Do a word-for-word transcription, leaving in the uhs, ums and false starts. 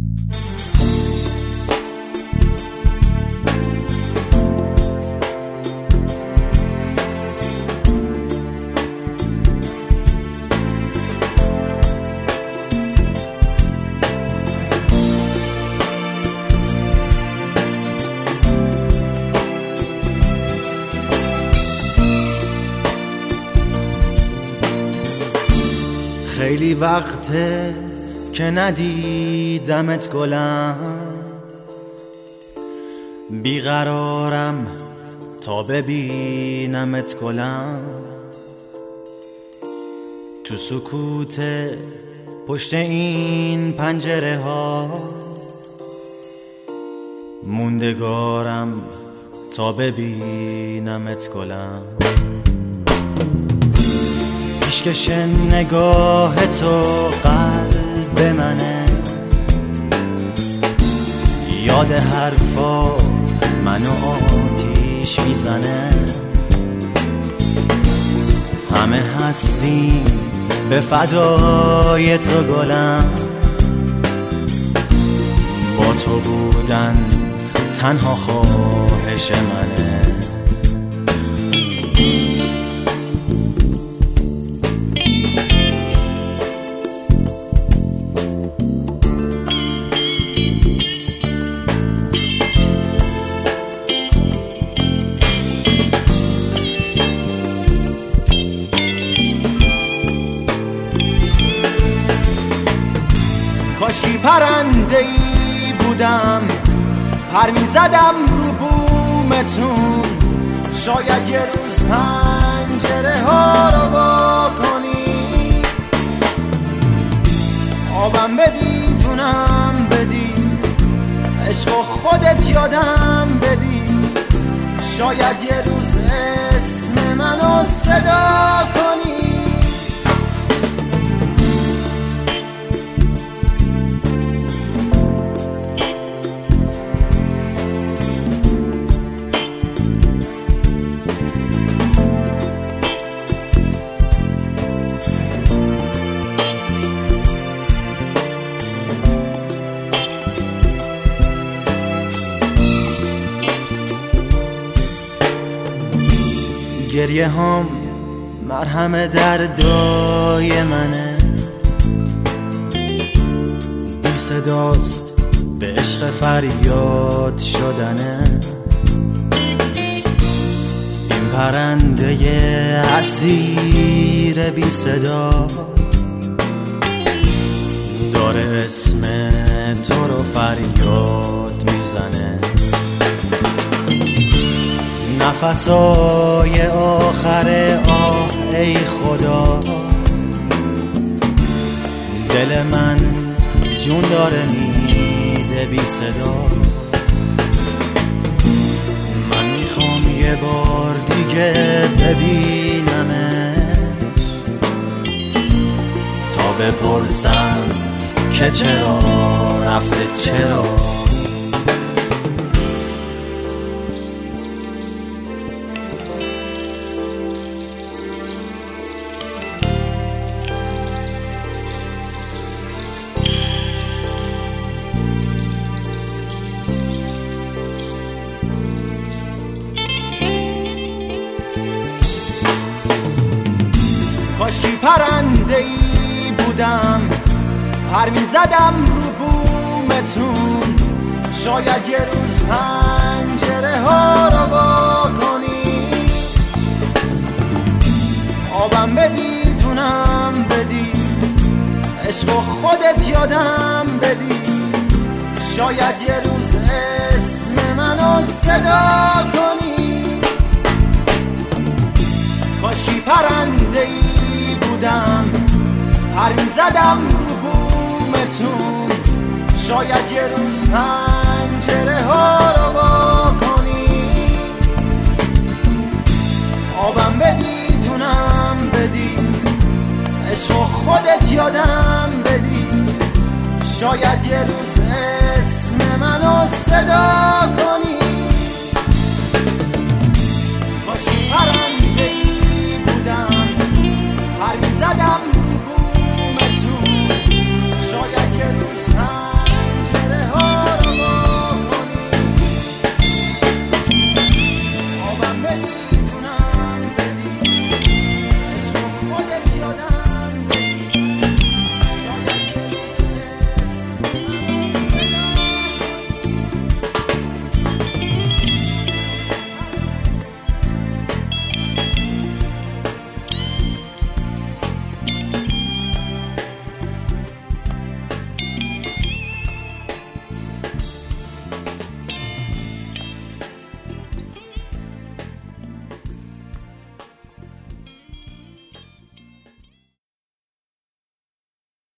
خیلی وقته که ندیدمت گلم، بیقرارم تا ببینمت گلم. تو سکوت پشت این پنجره ها موندگارم تا ببینمت گلم. پیشکش نگاه تو قلب منه، یاد حرفا منو آتیش میزنه. همه هستیم به فدای تو گلم، با تو بودن تنها خواهش منه. کاشکی پرنده ای بودم، پر می زدم رو بومتون. شاید یه روز پنجره ها رو وا کنی، آبم بدی دونم بدی، عشق و خودت یادم بدی. شاید یه روز اسم منو صدا کنی. گریه هم مرهم دردای منه، بی صداست به عشق فریاد شدنه. این پرنده اسیر بی صدا داره اسم تو رو فریاد میزنه. نفسای آخر آه ای خدا، دل من جون داره میده بی صدا. من میخوام یه بار دیگه ببینمش، تا بپرسم که چرا رفته، چرا. کاشکی پرنده ای بودم، پر می زدم رو بومتون. شاید یه روز پنجره ها رو وا کنی، آبم بدی دونم بدی، عشق و خودت یادم بدی. شاید یه روز اسم منو صدا کنی. کاشکی پرنده ای بودم، پر می زدم رو بومتون. شاید یه روز پنجره ها رو وا کنی، آبم بدی دونم بدی، عشق و خودت یادم بدی. شاید یه روز